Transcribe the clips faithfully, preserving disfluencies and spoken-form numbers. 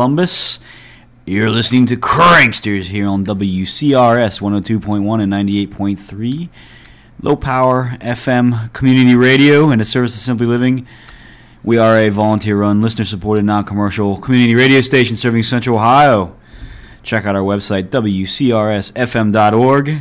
Columbus. You're listening to Cranksters here on W C R S one oh two point one and ninety-eight point three. Low power F M community radio and a service of Simply Living. We are a volunteer-run, listener-supported, non-commercial community radio station serving Central Ohio. Check out our website, W C R S F M dot org.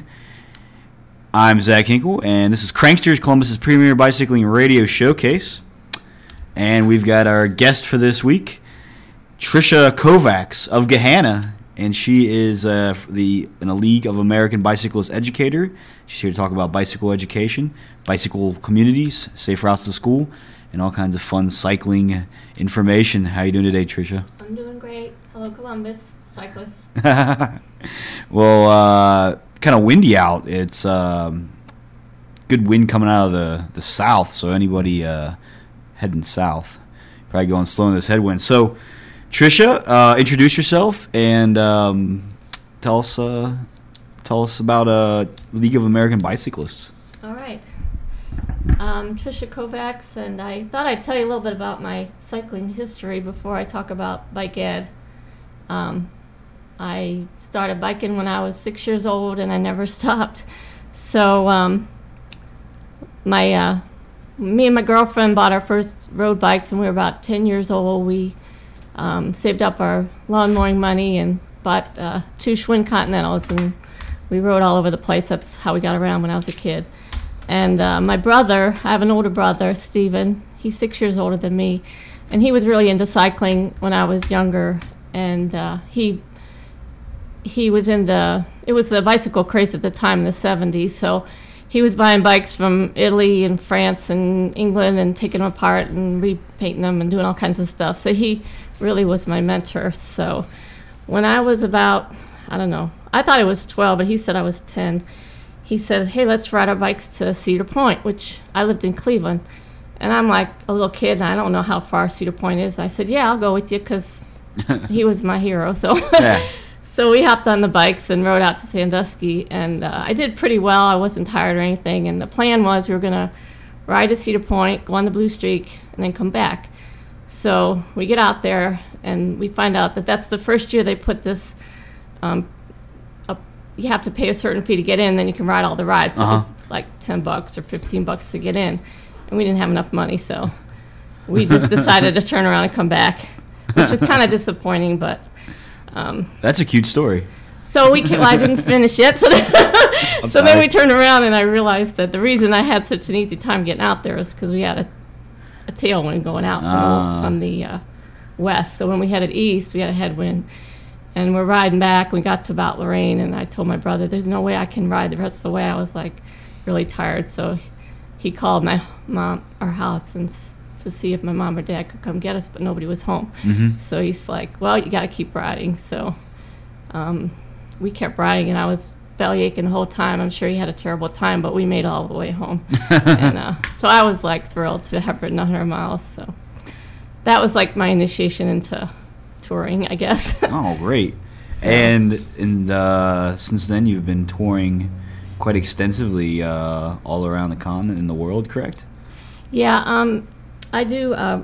I'm Zach Hinkle, and this is Cranksters, Columbus's premier bicycling radio showcase. And we've got our guest for this week, Tricia Kovacs of Gahanna, and she is uh, the in a League of American Bicyclist educator. She's here to talk about bicycle education, bicycle communities, safe routes to school, and all kinds of fun cycling information. How are you doing today, Tricia? I'm doing great. Hello, Columbus cyclists. Well, uh, kind of windy out. It's um, good wind coming out of the, the south, so anybody uh, heading south probably going slow in this headwind. So, Tricia, uh, introduce yourself and um, tell us uh, tell us about uh, League of American Bicyclists. All right. Um, Tricia Kovacs, and I thought I'd tell you a little bit about my cycling history before I talk about bike ed. Um, I started biking when I was six years old, and I never stopped. So um, my uh, me and my girlfriend bought our first road bikes when we were about ten years old. We um, saved up our lawn mowing money and bought uh, two Schwinn Continentals, and we rode all over the place. That's how we got around when I was a kid. And uh, my brother, I have an older brother, Steven. He's six years older than me, and he was really into cycling when I was younger. And uh, he he was into, it was the bicycle craze at the time in the seventies, so he was buying bikes from Italy and France and England and taking them apart and repainting them and doing all kinds of stuff. So he really was my mentor. So when I was about, I don't know, I thought I was twelve, but he said I was ten. He said, hey, let's ride our bikes to Cedar Point, which I lived in Cleveland. And I'm like a little kid, and I don't know how far Cedar Point is. I said, yeah, I'll go with you, because he was my hero. So yeah. So we hopped on the bikes and rode out to Sandusky, and uh, I did pretty well. I wasn't tired or anything, and the plan was we were going to ride to Cedar Point, go on the Blue Streak, and then come back. So we get out there, and we find out that that's the first year they put this, um, a, you have to pay a certain fee to get in, then you can ride all the rides. So uh-huh. It was like ten bucks or fifteen bucks to get in, and we didn't have enough money, so we just decided to turn around and come back, which was kind of disappointing, but... Um, That's a cute story. So we came, well, I didn't finish yet. So, then, so then we turned around, and I realized that the reason I had such an easy time getting out there was because we had a, a tailwind going out from uh. the, from the uh, west. So when we headed east, we had a headwind. And we're riding back. We got to about Lorraine, and I told my brother, there's no way I can ride the rest of the way. I was, like, really tired. So he called my mom, our house, and to see if my mom or dad could come get us, but nobody was home. Mm-hmm. So he's like, well, you got to keep riding. So um, we kept riding, and I was belly aching the whole time. I'm sure he had a terrible time, but we made it all the way home. and uh, so I was like thrilled to have ridden one hundred miles. So that was like my initiation into touring, I guess. Oh, great. So. And, and uh, since then you've been touring quite extensively uh, all around the continent and the world, correct? Yeah, um, I do. Uh,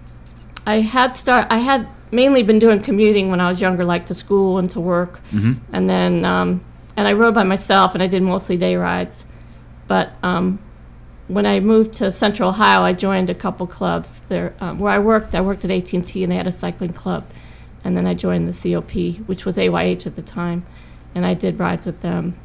I had start. I had mainly been doing commuting when I was younger, like to school and to work, mm-hmm. and then um, and I rode by myself, and I did mostly day rides. But um, when I moved to Central Ohio, I joined a couple clubs there um, where I worked. I worked at A T and T, and they had a cycling club, and then I joined the C O P, which was A Y H at the time, and I did rides with them.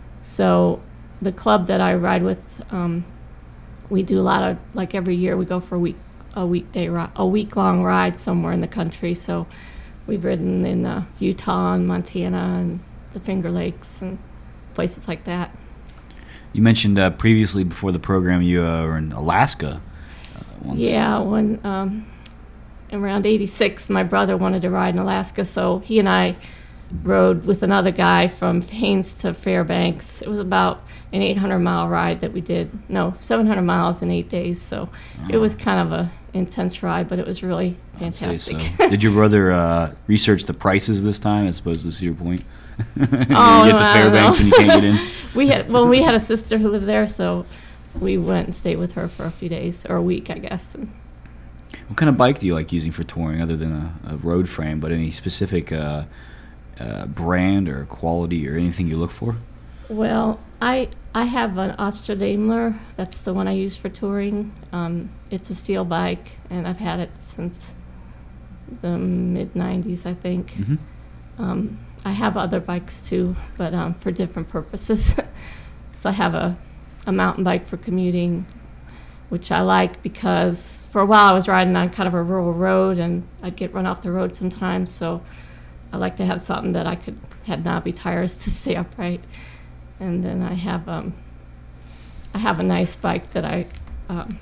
So the club that I ride with. Um, We do a lot of, like every year we go for a week, a weekday, ri- a week-long ride somewhere in the country. So we've ridden in uh, Utah and Montana and the Finger Lakes and places like that. You mentioned uh, previously before the program you uh, were in Alaska uh, once. Yeah, when um, around eighty-six, my brother wanted to ride in Alaska, so he and I rode with another guy from Haines to Fairbanks. It was about an eight hundred mile ride that we did. No, seven hundred miles in eight days. So oh. It was kind of a intense ride, but it was really fantastic. So. Did your brother uh, research the prices this time as opposed to Cedar Point? Oh, you get to Fairbanks and you can't get in. we had well, we had a sister who lived there, so we went and stayed with her for a few days or a week, I guess. And What kind of bike do you like using for touring, other than a, a road frame? But any specific uh, uh, brand or quality or anything you look for? Well, I I have an Astra Daimler. That's the one I use for touring. Um, it's a steel bike, and I've had it since the mid nineties, I think. Mm-hmm. Um, I have other bikes too, but um, for different purposes. So I have a, a mountain bike for commuting, which I like because for a while I was riding on kind of a rural road, and I'd get run off the road sometimes. So I like to have something that I could have knobby tires to stay upright. And then I have um, I have a nice bike that I um,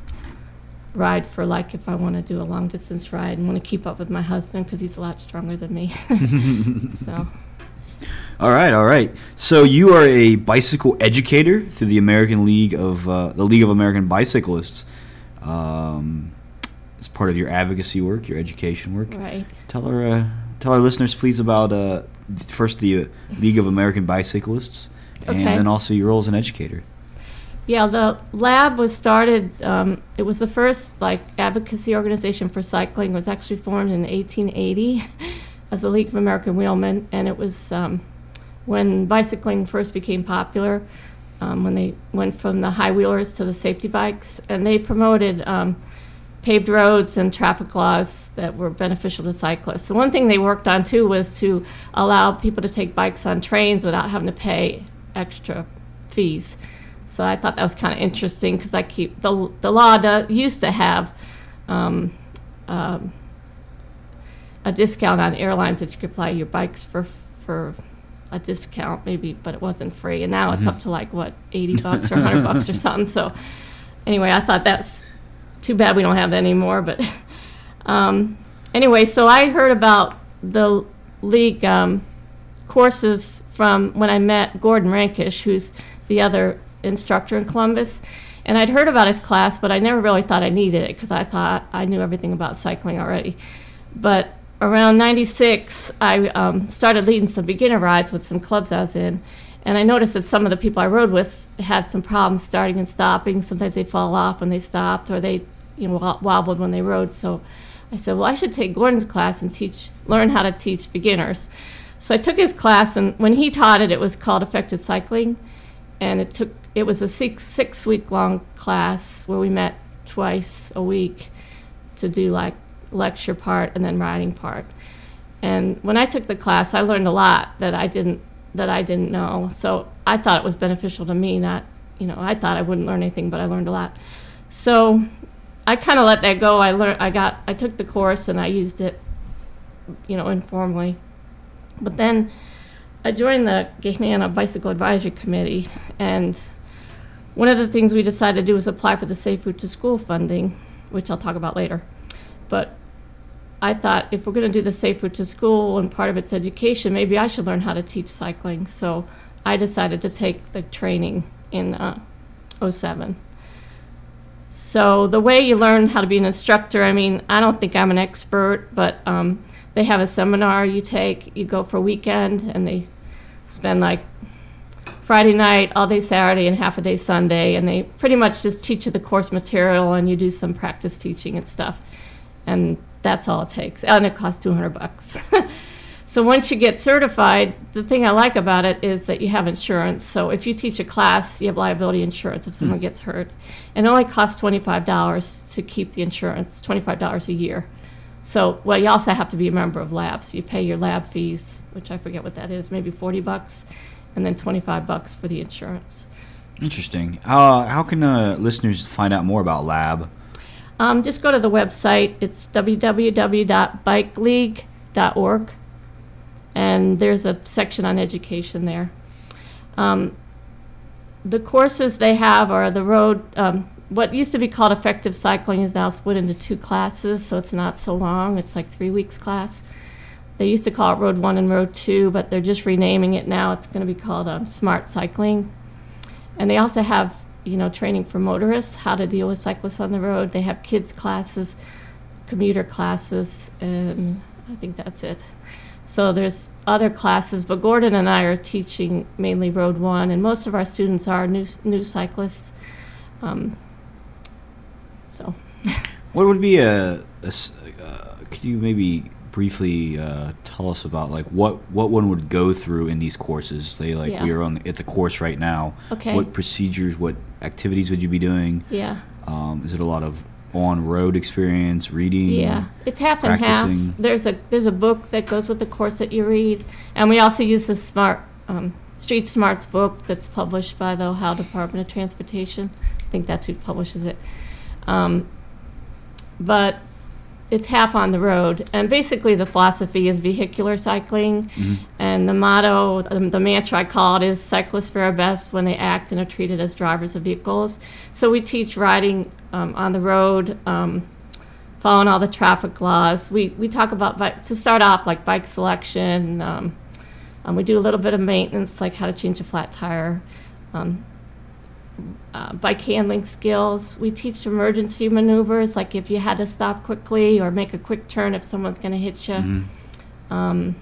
ride for, like, if I want to do a long distance ride and want to keep up with my husband because he's a lot stronger than me. So. All right, all right. So you are a bicycle educator through the American League of uh, the League of American Bicyclists. Um, as part of your advocacy work, your education work. Right. Tell our uh, tell our listeners, please, about uh, first the uh, League of American Bicyclists, and Okay. then also your role as an educator. Yeah, the lab was started, um, it was the first like advocacy organization for cycling. It was actually formed in eighteen eighty as the League of American Wheelmen, and it was um, when bicycling first became popular, um, when they went from the high wheelers to the safety bikes, and they promoted um, paved roads and traffic laws that were beneficial to cyclists. So one thing they worked on too was to allow people to take bikes on trains without having to pay extra fees. So I thought that was kind of interesting because I keep the the law do, used to have um, um, a discount on airlines that you could fly your bikes for for a discount maybe, but it wasn't free. And now mm-hmm. it's up to like what eighty bucks or one hundred bucks or something. So anyway, I thought that's too bad we don't have that anymore. But um, anyway, so I heard about the league um, courses from when I met Gordon Rankish, who's the other instructor in Columbus, and I'd heard about his class, but I never really thought I needed it because I thought I knew everything about cycling already. But around ninety-six, I um, started leading some beginner rides with some clubs I was in, and I noticed that some of the people I rode with had some problems starting and stopping. Sometimes they'd fall off when they stopped, or they, you know, wobbled when they rode. So I said, well, I should take Gordon's class and teach, learn how to teach beginners. So I took his class, and when he taught it, it was called Effective Cycling. And it took it was a six six week long class where we met twice a week to do like lecture part and then writing part. And when I took the class, I learned a lot that I didn't that I didn't know. So I thought it was beneficial to me. Not you know I thought I wouldn't learn anything, but I learned a lot. So I kind of let that go. I learned I got I took the course and I used it, you know, informally. But then I joined the Gahanna Bicycle Advisory Committee, and one of the things we decided to do was apply for the Safe Route to School funding, which I'll talk about later. But I thought if we're going to do the Safe Route to School and part of its education, maybe I should learn how to teach cycling. So I decided to take the training in uh, oh seven. So the way you learn how to be an instructor, I mean, I don't think I'm an expert, but um, they have a seminar you take, you go for a weekend, and they spend like Friday night, all day Saturday, and half a day Sunday, and they pretty much just teach you the course material, and you do some practice teaching and stuff, and that's all it takes, and it costs two hundred bucks. So once you get certified, the thing I like about it is that you have insurance. So if you teach a class, you have liability insurance if someone mm. gets hurt. And it only costs twenty-five dollars to keep the insurance, twenty-five dollars a year. So, well, you also have to be a member of lab. So you pay your lab fees, which I forget what that is, maybe forty bucks, and then twenty-five bucks for the insurance. Interesting. Uh, how can uh, listeners find out more about lab? Um, just go to the website. It's w w w dot bike league dot org. And there's a section on education there. Um, the courses they have are the road, um, what used to be called effective cycling is now split into two classes, so it's not so long. It's like three weeks class. They used to call it Road one and Road two, but they're just renaming it now. It's going to be called um, Smart Cycling. And they also have, you know, training for motorists, how to deal with cyclists on the road. They have kids classes, commuter classes, and I think that's it. So there's other classes, but Gordon and I are teaching mainly Road one, and most of our students are new new cyclists. Um, so. What would be a, a s- uh, could you maybe briefly uh, tell us about like what, what one would go through in these courses? Say like Yeah. we are on the, at the course right now. Okay. What procedures, what activities would you be doing? Yeah. Um, is it a lot of on-road experience, reading? Yeah, it's half and half. practicing? There's a there's a book that goes with the course that you read, and we also use the smart um, Street Smarts book that's published by the Ohio Department of Transportation. I think that's who publishes it. Um, but it's half on the road, and basically the philosophy is vehicular cycling, Mhm. and the motto, um, the mantra I call it is cyclists fare best when they act and are treated as drivers of vehicles. So we teach riding um, on the road, um, following all the traffic laws. We we talk about bike, to start off like bike selection. Um, um, we do a little bit of maintenance, like how to change a flat tire. Um, Uh, bike handling skills. We teach emergency maneuvers, like if you had to stop quickly or make a quick turn if someone's going to hit you. Mhm. Um,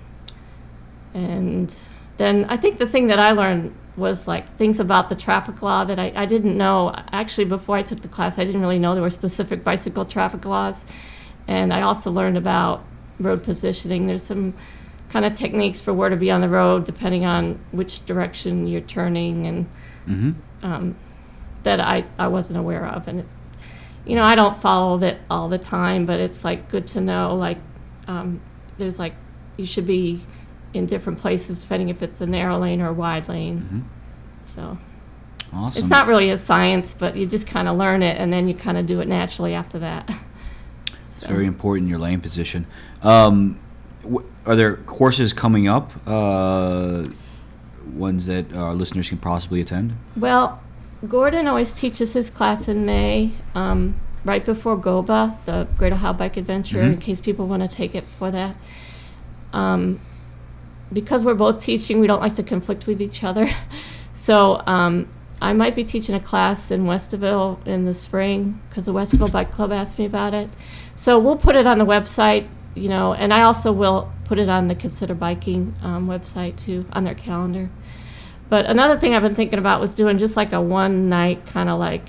and then I think the thing that I learned was like things about the traffic law that I, I didn't know. Actually, before I took the class, I didn't really know there were specific bicycle traffic laws. And I also learned about road positioning. There's some kind of techniques for where to be on the road depending on which direction you're turning, and Mhm. um, that I, I wasn't aware of. And, it, you know, I don't follow that all the time, but it's like good to know, like, um, there's like, you should be in different places depending if it's a narrow lane or a wide lane. Mhm. So Awesome. it's not really a science, but you just kind of learn it and then you kind of do it naturally after that. It's So, very important, your lane position. Um, wh- are there courses coming up, uh, ones that our listeners can possibly attend? well, Gordon always teaches his class in May, um, right before GOBA, the Great Ohio Bike Adventure, Mhm. in case people want to take it for that. Um, because we're both teaching, we don't like to conflict with each other. So um, I might be teaching a class in Westerville in the spring because the Westerville Bike Club asked me about it. So we'll put it on the website, you know, and I also will put it on the Consider Biking um, website too, on their calendar. But another thing I've been thinking about was doing just like a one night kind of like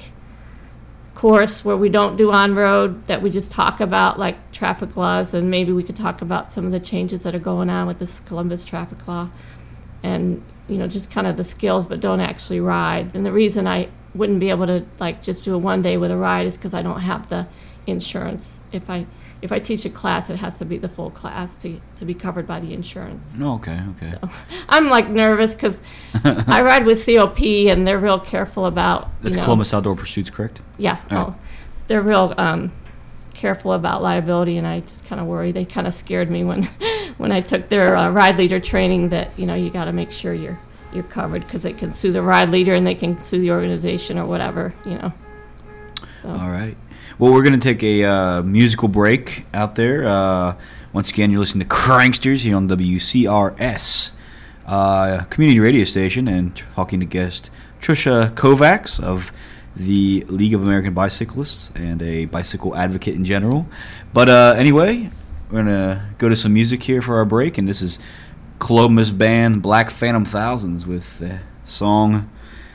course where we don't do on road, that we just talk about like traffic laws, and maybe we could talk about some of the changes that are going on with this Columbus traffic law, and you know, just kind of the skills, but don't actually ride. And the reason I wouldn't be able to like just do a one day with a ride is because I don't have the insurance. If I if I teach a class, it has to be the full class to to be covered by the insurance. Oh, okay, okay. So I'm like nervous because I ride with C O P and they're real careful about. That's you know, Columbus Outdoor Pursuits, correct? Yeah, All oh, right. they're real um, careful about liability, and I just kind of worry. They kind of scared me when when I took their uh, ride leader training. That you know you got to make sure you're you're covered because they can sue the ride leader and they can sue the organization or whatever. You know. So. All right. Well, we're going to take a uh, musical break out there. Uh, once again, you're listening to Cranksters here on W C R S, uh, community radio station, and talking to guest Trisha Kovacs of the League of American Bicyclists and a bicycle advocate in general. But uh, anyway, we're going to go to some music here for our break, and this is Columbus band Black Phantom Thousands with the song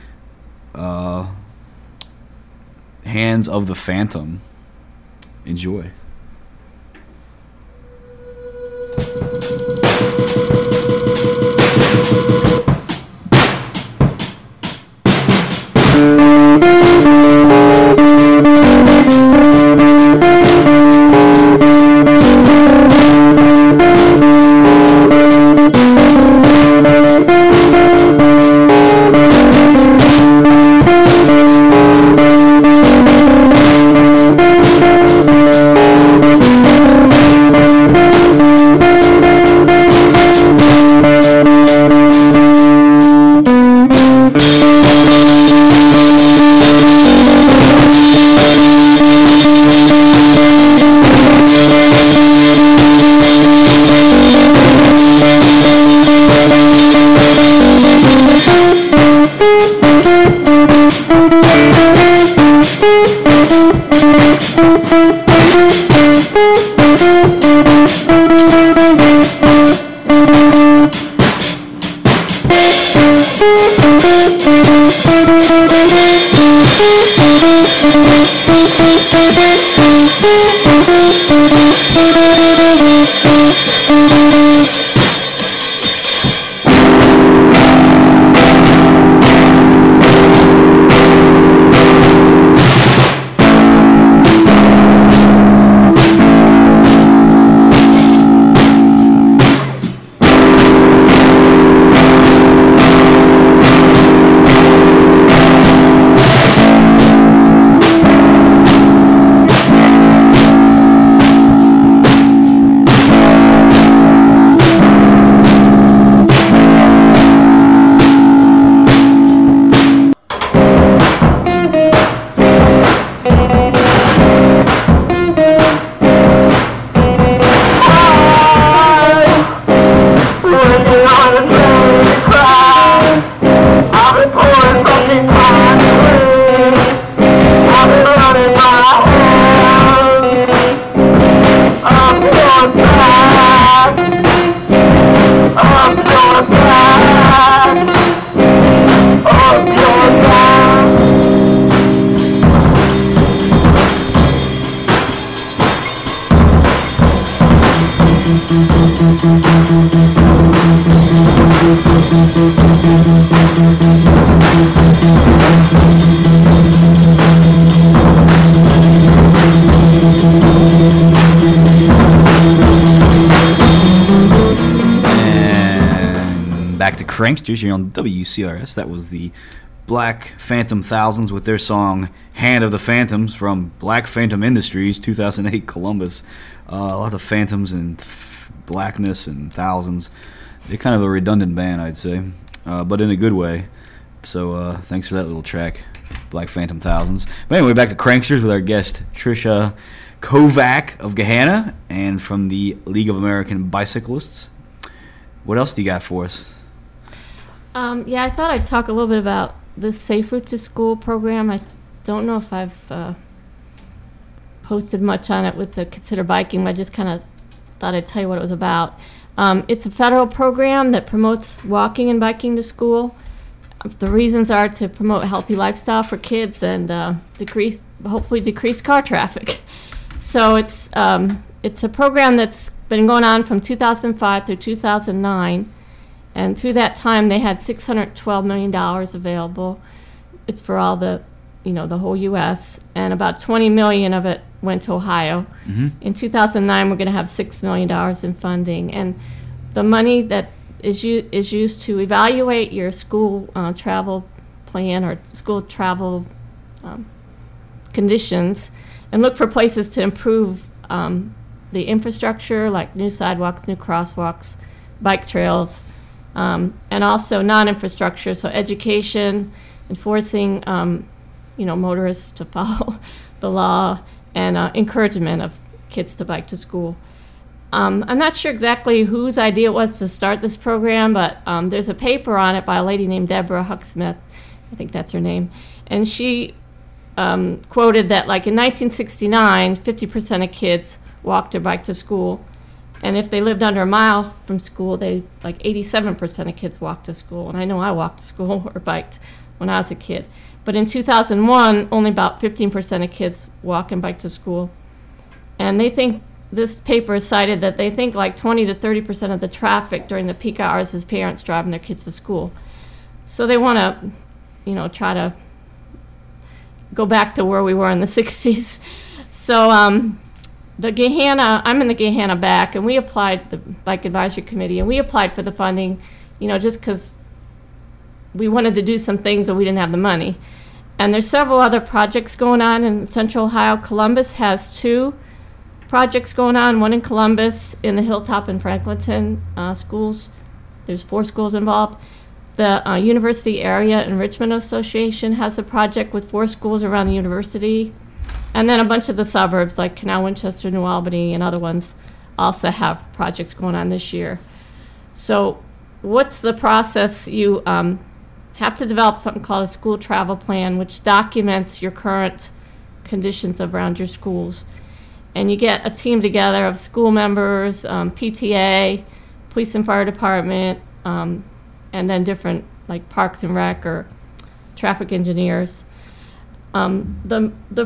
uh, Hands of the Phantom. Enjoy. Thank you. Cranksters here on W C R S. That was the Black Phantom Thousands with their song Hand of the Phantoms from Black Phantom Industries, two thousand eight, Columbus. Uh, a lot of phantoms and f- blackness and thousands. They're kind of a redundant band, I'd say, uh, but in a good way. So uh, thanks for that little track, Black Phantom Thousands. But anyway, back to Cranksters with our guest Trisha Kovac of Gahanna and from the League of American Bicyclists. What else do you got for us? Um, yeah, I thought I'd talk a little bit about the Safe Route to School program. I don't know if I've uh, posted much on it with the Consider Biking, but I just kind of thought I'd tell you what it was about. Um, it's a federal program that promotes walking and biking to school. The reasons are to promote a healthy lifestyle for kids and uh, decrease, hopefully decrease car traffic. So it's um, it's a program that's been going on from two thousand five through two thousand nine. And through that time, they had six hundred twelve million dollars available. It's for all the, you know, the whole U S And about twenty million dollars of it went to Ohio. Mm-hmm. In two thousand nine, we're going to have six million dollars in funding. And the money that is, u- is used to evaluate your school uh, travel plan or school travel um, conditions and look for places to improve um, the infrastructure, like new sidewalks, new crosswalks, bike trails, Um, and also non-infrastructure, so education, enforcing, um, you know, motorists to follow the law, and uh, encouragement of kids to bike to school. Um, I'm not sure exactly whose idea it was to start this program, but um, there's a paper on it by a lady named Deborah Hucksmith, I think that's her name, and she um, quoted that, like, in nineteen sixty-nine, fifty percent of kids walked or biked to school. And if they lived under a mile from school, they like eighty-seven percent of kids walked to school. And I know I walked to school or biked when I was a kid. But in two thousand one, only about fifteen percent of kids walk and bike to school. And they think, this paper cited that they think like twenty to thirty percent of the traffic during the peak hours is parents driving their kids to school. So they want to, you know, try to go back to where we were in the sixties. So, um, The Gahanna, I'm in the Gahanna B A C, and we applied, the Bike Advisory Committee, and we applied for the funding, you know, just because we wanted to do some things and we didn't have the money. And there's several other projects going on in Central Ohio. Columbus has two projects going on, one in Columbus, in the Hilltop and Franklinton uh, schools. There's four schools involved. The uh, University Area Enrichment Association has a project with four schools around the university. And then a bunch of the suburbs, like Canal Winchester, New Albany, and other ones, also have projects going on this year. So what's the process? You um, have to develop something called a school travel plan, which documents your current conditions around your schools. And you get a team together of school members, um, P T A, police and fire department, um, and then different, like Parks and Rec or traffic engineers. Um, the the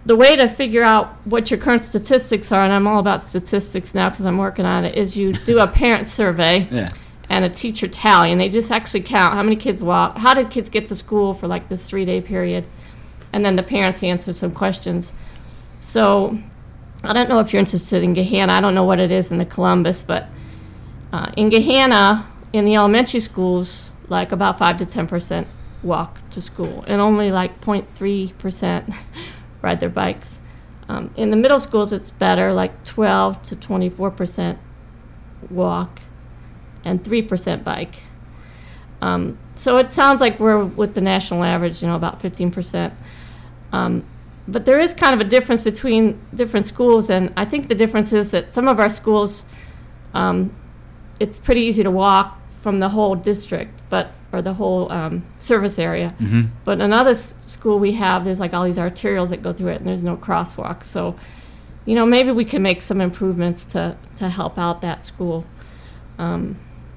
the way to figure out what your current statistics are, and I'm all about statistics now because I'm working on it, is you do a parent survey Yeah. and a teacher tally, and they just actually count how many kids walk, how did kids get to school for like this three-day period, and then the parents answer some questions. So I don't know if you're interested in Gahanna. I don't know what it is in the Columbus, but uh, in Gahanna, in the elementary schools, like about five to ten percent walk to school, and only like zero point three percent ride their bikes. Um, in the middle schools, it's better, like twelve to twenty-four percent walk and three percent bike. Um, so it sounds like we're with the national average, you know, about fifteen percent. Um, but there is kind of a difference between different schools, and I think the difference is that some of our schools, um, it's pretty easy to walk from the whole district, but or the whole um, service area. Mm-hmm. But another s- school we have, there's like all these arterials that go through it, and there's no crosswalks. So, you know, maybe we can make some improvements to, to help out that school. Um,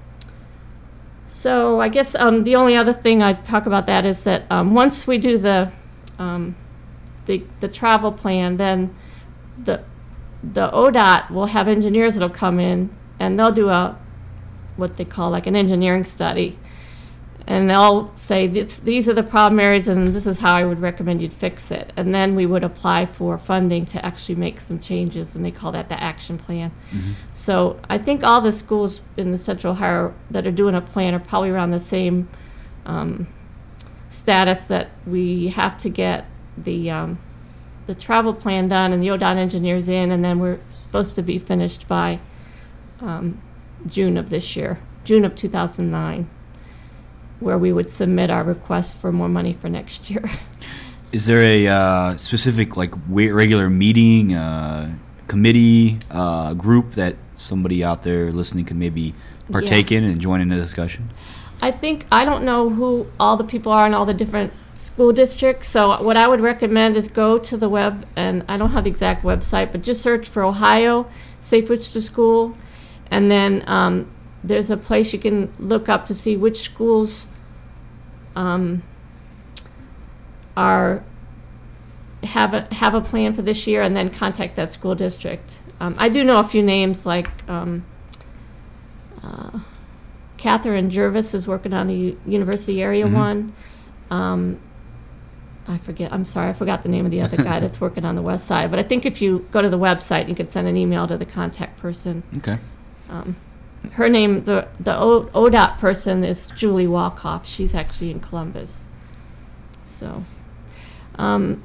so I guess um, the only other thing I'd talk about that is that um, once we do the, um, the the travel plan, then the the O D O T will have engineers that'll come in, and they'll do a what they call like an engineering study. And they'll say, this, these are the problem areas, and this is how I would recommend you'd fix it. And then we would apply for funding to actually make some changes, and they call that the action plan. Mm-hmm. So I think all the schools in the Central Ohio that are doing a plan are probably around the same um, status, that we have to get the um, the travel plan done and the O D O T engineers in, and then we're supposed to be finished by um, June of this year, June of two thousand nine. Where we would submit our request for more money for next year. Is there a uh, specific like wa- regular meeting, uh, committee, uh, group that somebody out there listening could maybe partake Yeah. in and join in the discussion? I think, I don't know who all the people are in all the different school districts, so what I would recommend is go to the web, and I don't have the exact website, but just search for Ohio Safe Routes to School, and then um, there's a place you can look up to see which schools um, are have a have a plan for this year, and then contact that school district. Um, I do know a few names, like um, uh, Catherine Jervis is working on the U- University Area Mhm. one. Um, I forget. I'm sorry, I forgot the name of the other guy that's working on the west side. But I think if you go to the website, you can send an email to the contact person. Okay. Um, her name, the the o- ODOT person is Julie Walkoff. She's actually in Columbus. So, um,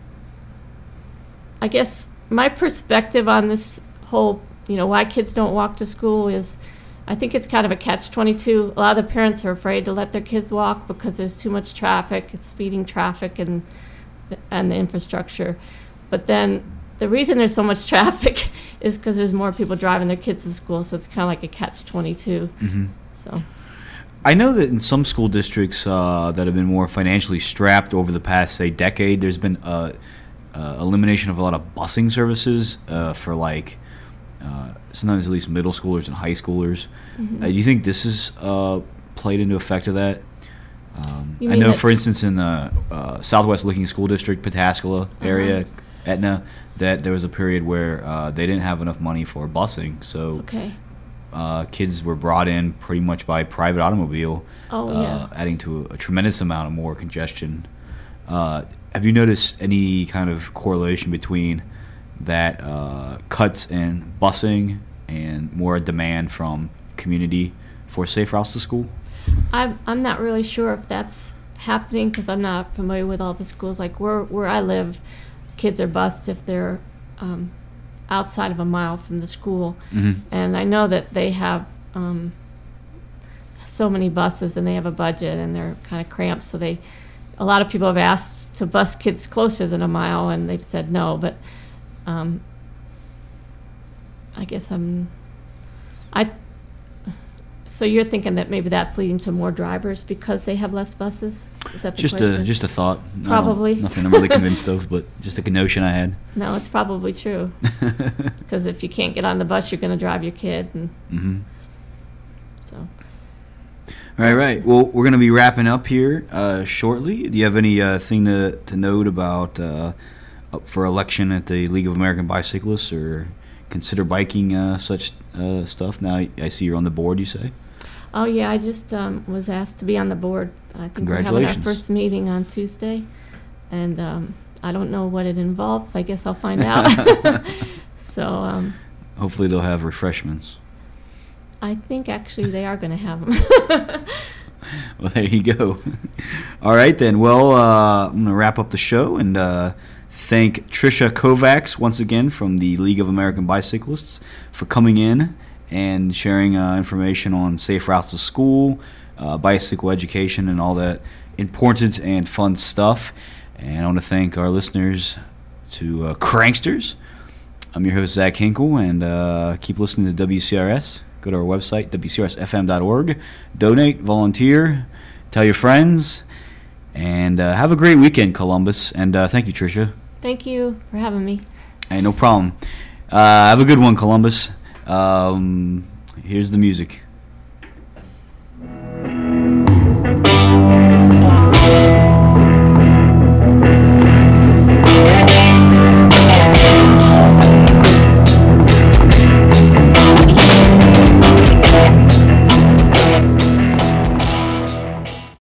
I guess my perspective on this whole, you know, why kids don't walk to school is, I think it's kind of a catch twenty-two. A lot of the parents are afraid to let their kids walk because there's too much traffic, it's speeding traffic and and the infrastructure. But then the reason there's so much traffic is because there's more people driving their kids to school, so it's kind of like a catch twenty-two. Mm-hmm. So I know that in some school districts uh, that have been more financially strapped over the past, say, decade, there's been a, a elimination of a lot of busing services uh, for like uh, sometimes at least middle schoolers and high schoolers. Mhm. Uh, do you think this has uh, played into effect of that? Um, You I mean know, that- for instance, in the uh, Southwest Licking School District, Pataskala area, Uh-huh. Etna, that there was a period where uh, they didn't have enough money for busing, so okay. uh, kids were brought in pretty much by private automobile, Oh uh, yeah. adding to a, a tremendous amount of more congestion. Uh, have you noticed any kind of correlation between that uh, cuts in busing and more demand from community for safe routes to school? I'm I'm not really sure if that's happening because I'm not familiar with all the schools. Like where where I live, kids are bused if they're um, outside of a mile from the school, Mm-hmm. and I know that they have um, so many buses and they have a budget and they're kind of cramped. So they, a lot of people have asked to bus kids closer than a mile, and they've said no. But um, I guess I'm I. So you're thinking that maybe that's leading to more drivers because they have less buses? Is that the Just question? a just a thought. I don't- Probably. nothing I'm really convinced of, but just a notion I had. No, it's probably true. Because if you can't get on the bus, you're going to drive your kid, and Mm-hmm. so. Right, right. Well, we're going to be wrapping up here uh, shortly. Do you have any uh, thing to, to note about uh, up for election at the League of American Bicyclists or consider biking uh, such uh, stuff? Now I see you're on the board, you say? Oh, yeah, I just um, was asked to be on the board. I think we're having our Congratulations. first meeting on Tuesday, and um, I don't know what it involves. I guess I'll find out. So um, hopefully they'll have refreshments. I think actually they are going to have them. Well, there you go. All right, then. Well, uh, I'm going to wrap up the show and uh, thank Tricia Kovacs once again from the League of American Bicyclists for coming in and sharing uh, information on safe routes to school, uh, bicycle education, and all that important and fun stuff. And I want to thank our listeners to uh, Cranksters. I'm your host, Zach Hinkle, and uh, keep listening to W C R S. Go to our website, W C R S F M dot org. Donate, volunteer, tell your friends, and uh, have a great weekend, Columbus. And uh, thank you, Tricia. Thank you for having me. Hey, no problem. Uh, have a good one, Columbus. Um, here's the music.